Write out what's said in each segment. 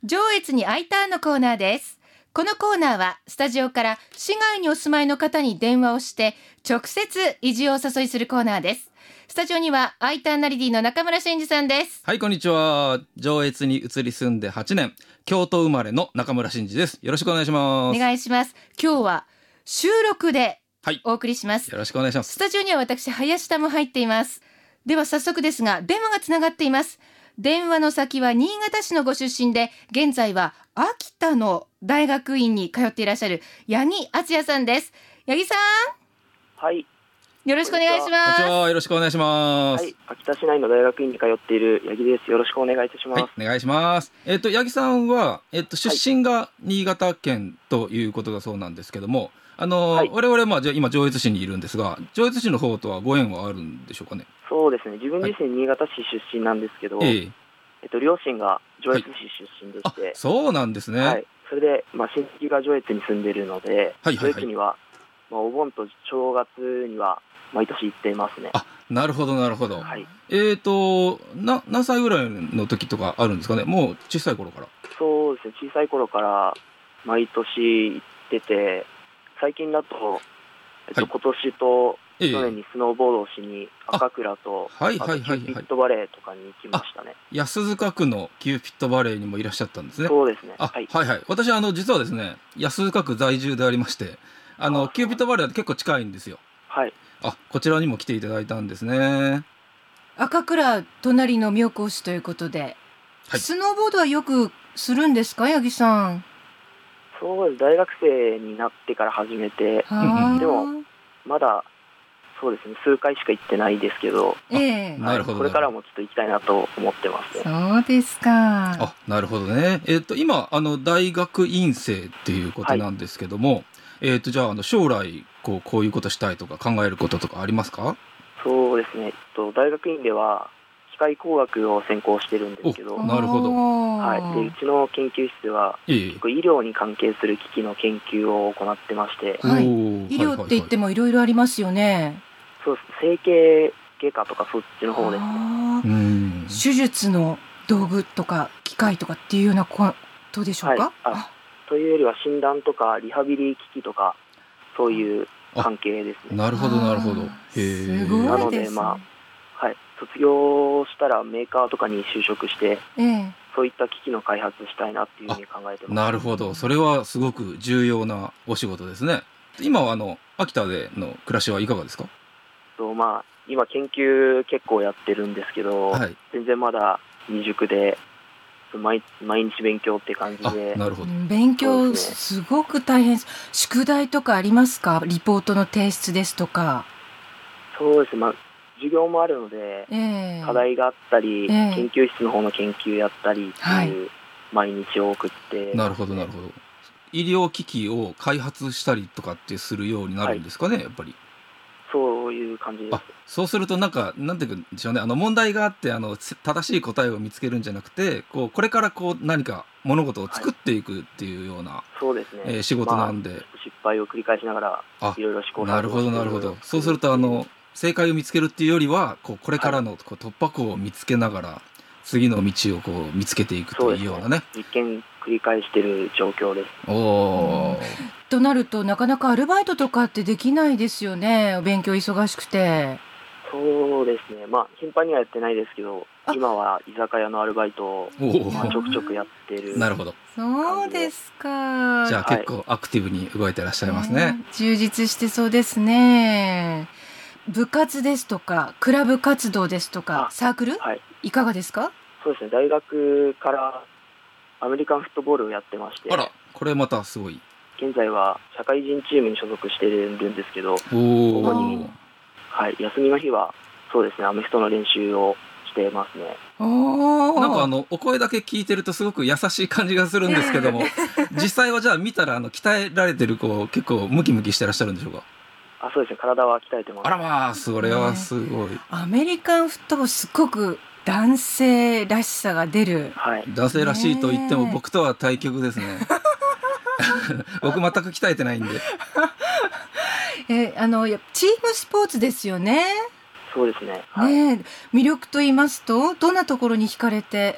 上越に I ターンのコーナーです。このコーナーはスタジオから市外にお住まいの方に電話をして直接移住をお誘いするコーナーです。スタジオには I ターンナリティの中村真二さんです。 はい、こんにちは。上越に移り住んで8年、京都生まれの中村真二です。よろしくお願いします。 お願いします。今日は収録でお送りします。 よろしくお願いします。 スタジオには私林田も入っています。では早速ですが電話がつながっています。電話の先は新潟市のご出身で現在は秋田の大学院に通っていらっしゃる八木敦也さんです。八木さん、 はい、 よろしくお願いします。 こんにちは、よろしくお願いします。 はい、秋田市内の大学院に通っている八木です。よろしくお願いいたします。 はい、お願いします。八木さんは、出身が新潟県ということだそうなんですけども、はい、我々、じゃあ今上越市にいるんですが、上越市の方とはご縁はあるんでしょうかね。 そうですね、自分自身新潟市出身なんですけど、両親が上越市出身でして、 そうなんですね。 はい、それで、親戚が上越に住んでいるので、上越には、お盆と正月には毎年行っていますね。 あ、なるほどなるほど。 はい、 何歳ぐらいの時とかあるんですかね。もう小さい頃から。 そうですね、小さい頃から毎年行ってて、最近だと、今年と去年にスノーボードをしに赤倉とキューピットバレーとかに行きましたね。 安塚区のキューピットバレーにもいらっしゃったんですね。 そうですね。 はい。私実はですね、安塚区在住でありまして、キューピットバレーは結構近いんですよ。 はい。 こちらにも来ていただいたんですね。 赤倉隣の妙高市ということで、スノーボードはよくするんですか、八木さん。 そうです。大学生になってから始めて、でもまだそうですね、数回しか行ってないですけど、 なるほど。 これからもちょっと行きたいなと思ってますね。 そうですか。 なるほどね。今大学院生っていうことなんですけども、じゃあ将来こういうことしたいとか考えることとかありますか？ そうですね。大学院では機械工学を専攻してるんですけど、 なるほど。 はい。で、うちの研究室は結構医療に関係する機器の研究を行ってまして、 医療って言ってもいろいろありますよね。 そうです。整形外科とかそっちの方ですね。 手術の道具とか機械とかっていうようなことでしょうか？ というよりは診断とかリハビリ機器とかそういう関係ですね。 なるほどなるほど。 すごいですね。 なので卒業したらメーカーとかに就職して、そういった機器の開発したいなっていうふうに考えてます。 なるほど。それはすごく重要なお仕事ですね。今は秋田での暮らしはいかがですか？ 今研究結構やってるんですけど、全然まだ未熟で毎日勉強って感じで。 なるほど。 勉強すごく大変。宿題とかありますか？リポートの提出ですとか。 そうですね。授業もあるので、課題があったり、研究室の方の研究やったりっていう毎日を送って、 なるほどなるほど。医療機器を開発したりとかってするようになるんですかね、やっぱり。 そういう感じです。 そうするとなんていうんでしょうね、問題があって正しい答えを見つけるんじゃなくて、これから何か物事を作っていくっていうような、 そうですね、 仕事なんで、 失敗を繰り返しながらいろいろ試行錯誤して。 なるほどなるほど。そうすると正解を見つけるっていうよりはこれからの突破口を見つけながら次の道を見つけていくというようなね。 実験繰り返している状況です。 となるとなかなかアルバイトとかってできないですよね。お勉強忙しくて。 そうですね。頻繁にはやってないですけど、今は居酒屋のアルバイトをちょくちょくやってる。 なるほど。 そうですか。 じゃあ結構アクティブに動いてらっしゃいますね。 充実してそうですね。部活ですとかクラブ活動ですとかサークル、いかがですか？ そうですね。大学からアメリカンフットボールをやってまして。 これまたすごい。 現在は社会人チームに所属しているんですけど、主に休みの日はそうですね、アメフトの練習をしてますね。 なんかお声だけ聞いてるとすごく優しい感じがするんですけども実際はじゃあ見たら鍛えられてる子結構ムキムキしてらっしゃるんでしょうか？ そうですね、体は鍛えてます。 それはすごい。 アメリカンフットボールすごく男性らしさが出る。 男性らしいと言っても僕とは対極ですね僕全く鍛えてないんでチームスポーツですよね。 そうですね。 魅力と言いますとどんなところに惹かれて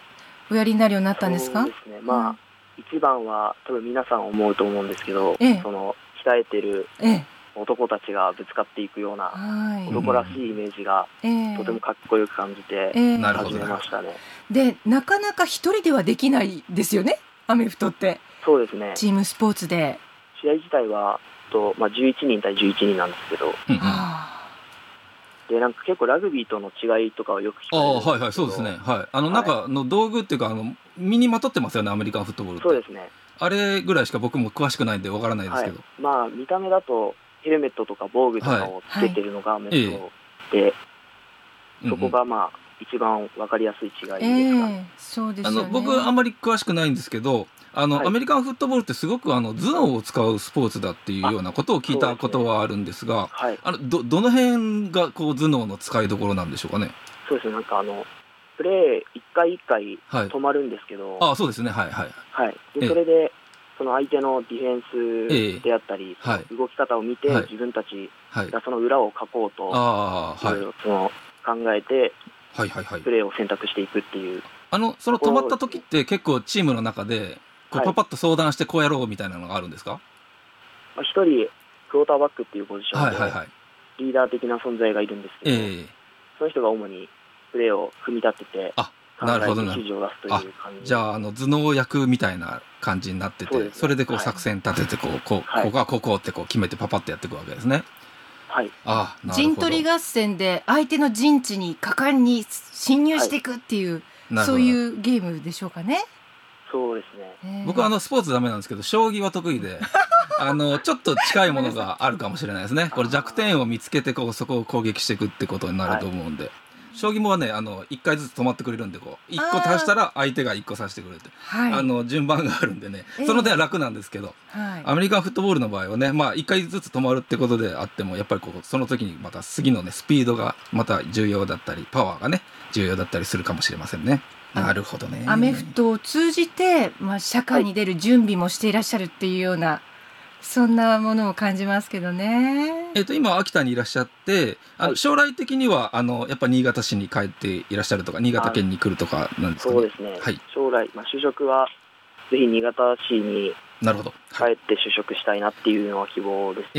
おやりになるようになったんですか？ そうですね、まあ、一番は多分皆さん思うと思うんですけど、その鍛えてる男たちがぶつかっていくような男らしいイメージがとてもかっこよく感じて始めましたね。 で、なかなか一人ではできないですよね、アメフトって。 そうですね。 チームスポーツで。 試合自体は11人対11人なんですけど、でなんか結構ラグビーとの違いとかはよく聞かれるんですけど。 はいはい、そうですね。はい。なんか道具っていうか身にまとってますよね、アメリカンフットボールって。 そうですね。 あれぐらいしか僕も詳しくないんでわからないですけど。 まあ見た目だとヘルメットとか防具とかをつけてるのがアメフトで、そこがまあ一番わかりやすい違いですかね。 そうですよね。 僕あんまり詳しくないんですけど、アメリカンフットボールってすごく頭脳を使うスポーツだっていうようなことを聞いたことはあるんですが、どの辺がこう頭脳の使いどころなんでしょうかね。 そうですね、なんかプレー一回一回止まるんですけど、 そうですね、はいはい。 でそれでその相手のディフェンスであったり、動き方を見て自分たちがその裏をかこうと、その考えてプレーを選択していくっていう。 その止まった時って結構チームの中でこうパパッと相談してこうやろうみたいなのがあるんですか？ 一人クォーターバックっていうポジションでリーダー的な存在がいるんですけど、その人が主にプレーを組み立てて考えて指示を出すという感じ。 じゃあ頭脳役みたいな感じになってて、それでこう作戦立ててここがここってこう決めてパパッとやっていくわけですね。 陣取り合戦で相手の陣地に果敢に侵入していくっていう、そういうゲームでしょうかね。 そうですね。 僕はスポーツダメなんですけど将棋は得意でちょっと近いものがあるかもしれないですね。これ弱点を見つけてそこを攻撃していくってことになると思うんで、将棋もはね1回ずつ止まってくれるんで1個足したら相手が1個指してくれて、順番があるんでね、その点は楽なんですけど、アメリカンフットボールの場合はね、1回ずつ止まるってことであってもやっぱりその時にまた次のねスピードがまた重要だったりパワーがね重要だったりするかもしれませんね。なるほどね。 アメフトを通じて、社会に出る準備もしていらっしゃるっていうような、そんなものを感じますけどね。 今秋田にいらっしゃって将来的にはやっぱ新潟市に帰っていらっしゃるとか新潟県に来るとかなんですかね。 そうですね、将来、就職はぜひ新潟市に帰って就職したいなっていうのは希望です。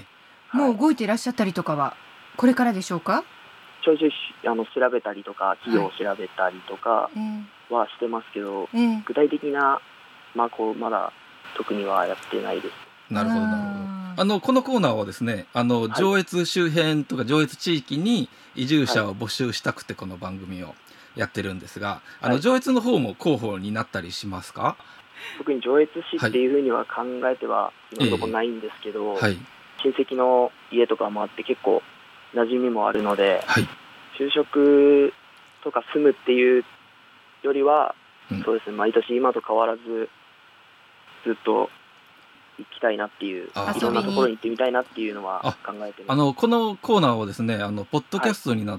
もう動いていらっしゃったりとかはこれからでしょうか？ ちょいちょい調べたりとか企業を調べたりとかはしてますけど、具体的なまだ特にはやってないです。 なるほどなるほど。このコーナーはですね上越周辺とか上越地域に移住者を募集したくてこの番組をやってるんですが、上越の方も候補になったりしますか？ 特に上越市っていうふうには考えては今のところないんですけど、親戚の家とかもあって結構馴染みもあるので、就職とか住むっていうよりは、そうですね、毎年今と変わらずずっと行きたいなっていう、いろんなところに行ってみたいなっていうのは考えてます。 このコーナーをですねポッドキャストになって、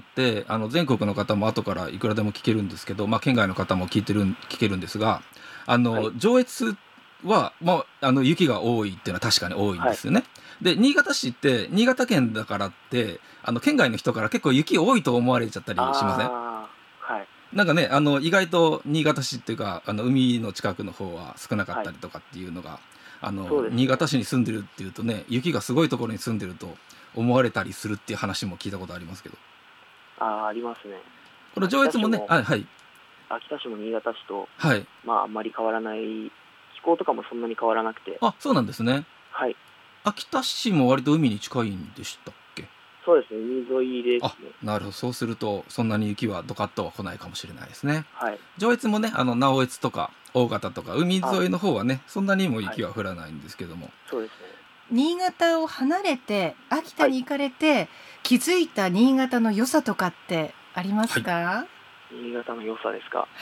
全国の方も後からいくらでも聞けるんですけど、県外の方も聞けるんですが上越は、雪が多いっていうのは確かに多いんですよね。で新潟市って新潟県だからって県外の人から結構雪多いと思われちゃったりしません？なんかね意外と新潟市っていうか海の近くの方は少なかったりとかっていうのが、新潟市に住んでるっていうとね雪がすごいところに住んでると思われたりするっていう話も聞いたことありますけど。 ありますね。 この上越もね秋田市も新潟市と、あんまり変わらない、気候とかもそんなに変わらなくて。 そうなんですね。秋田市も割と海に近いんでしたっけ？ そうですね、海沿いですね。 なるほど。そうするとそんなに雪はドカッとは来ないかもしれないですね。上越もね直越とか大潟とか海沿いの方はねそんなにも雪は降らないんですけども、 そうですね。 新潟を離れて秋田に行かれて、気づいた新潟の良さとかってありますか？ 新潟の良さですか？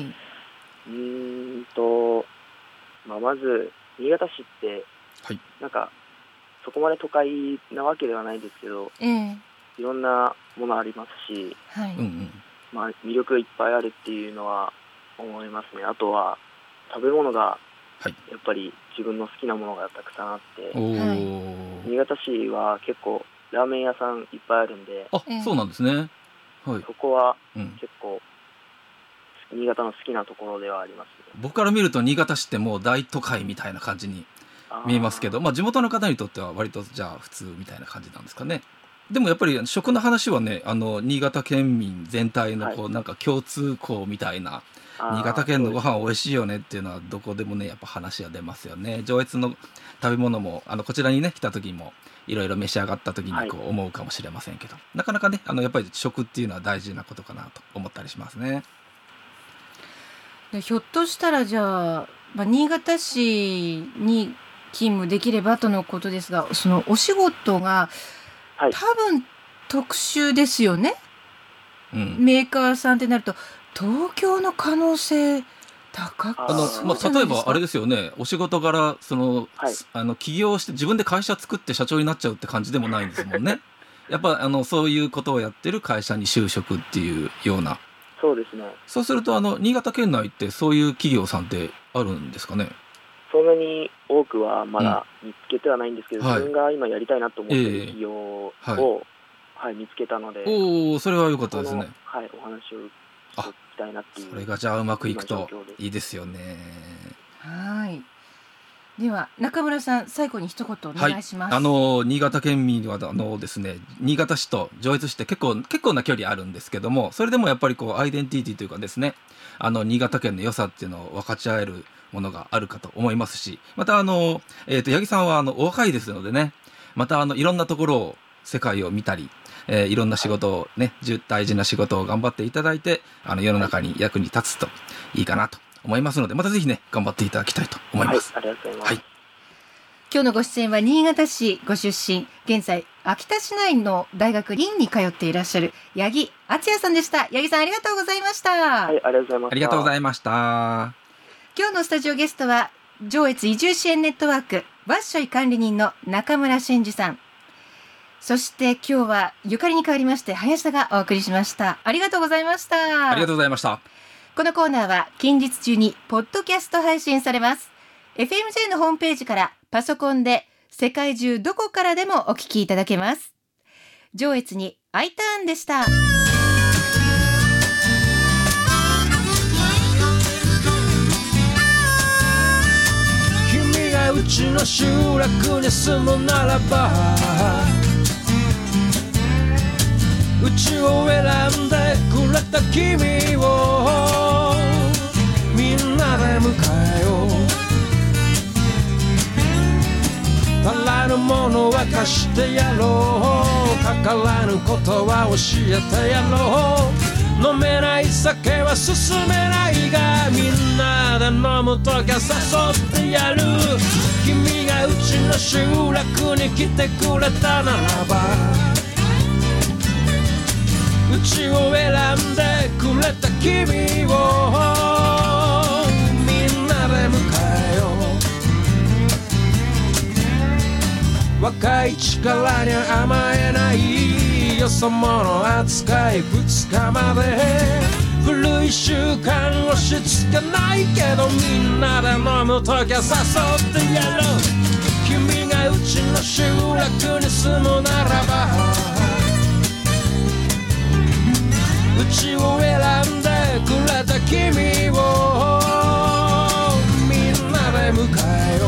まず新潟市ってなんかそこまで都会なわけではないですけど、いろんなものありますし、魅力がいっぱいあるっていうのは思いますね。あとは食べ物がやっぱり自分の好きなものがたくさんあって、新潟市は結構ラーメン屋さんいっぱいあるんで、 そうなんですね。 そこは結構好新潟の好きなところではあります、ね。 僕から見ると新潟市ってもう大都会みたいな感じに見えますけど、地元の方にとっては割とじゃあ普通みたいな感じなんですかね。でもやっぱり食の話はね、新潟県民全体のなんか共通項みたいな、新潟県のご飯美味しいよねっていうのはどこでもねやっぱ話は出ますよね。上越の食べ物もこちらにね来た時もいろいろ召し上がった時にこう思うかもしれませんけど、なかなかねやっぱり食っていうのは大事なことかなと思ったりしますね。 ひょっとしたらじゃあ、新潟市に勤務できればとのことですが、そのお仕事が多分特殊ですよね、メーカーさんってなると東京の可能性高く例えばあれですよね、お仕事柄起業して自分で会社作って社長になっちゃうって感じでもないんですもんね。やっぱそういうことをやってる会社に就職っていうような。 そうですね。 そうすると新潟県内ってそういう企業さんってあるんですかね。 そんなに多くはまだ見つけてはないんですけど、自分が今やりたいなと思っている企業を、見つけたので、 それは良かったですね。 お話をしておきたいなっていう。 それがじゃあうまくいくといいですよね。 では中村さん、最後に一言お願いします。 新潟県民はですね、新潟市と上越市って結構な距離あるんですけども、それでもやっぱりアイデンティティというかですね、新潟県の良さっていうのを分かち合えるものがあるかと思いますし、また八木さんはお若いですのでね、またいろんなところを世界を見たり、いろんな仕事をね、大事な仕事を頑張っていただいて世の中に役に立つといいかなと思いますので、またぜひね頑張っていただきたいと思います。 ありがとうございます。 今日のご出演は新潟市ご出身、現在秋田市内の大学院に通っていらっしゃる八木敦也さんでした。八木さん、ありがとうございました。 ありがとうございました。 ありがとうございました。 今日のスタジオゲストは上越移住支援ネットワークわっしょい管理人の中村真二さん、そして今日はゆかりに変わりまして林田がお送りしました。ありがとうございました。 ありがとうございました。 このコーナーは近日中にポッドキャスト配信されます。 FMJ のホームページからパソコンで世界中どこからでもお聞きいただけます。上越に Iターンでした。 君がうちの集落に住むならば、うちを選んでくれた君をみんなで迎えよう。足らぬものは貸してやろう、かからぬことは教えてやろう。飲めない酒は進めないが、みんなで飲むときは誘ってやる。君がうちの集落に来てくれたならば、うちを選んでくれた君をみんなで迎えよう。若い力に甘えないよそ者扱い2日まで、古い習慣押し付けないけど、みんなで飲むときは誘ってやろう。君がうちの集落に住むならば、うちを選んでくれた君をみんなで迎えよう。